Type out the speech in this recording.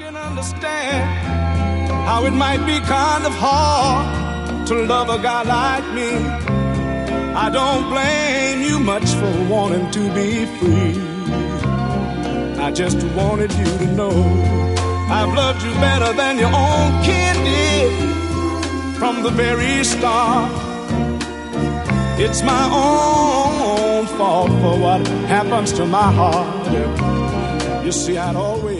can understand how it might be kind of hard to love a guy like me. I don't blame you much for wanting to be free. I just wanted you to know I've loved you better than your own kid did from the very start. It's my own fault for what happens to my heart. You see, I'd always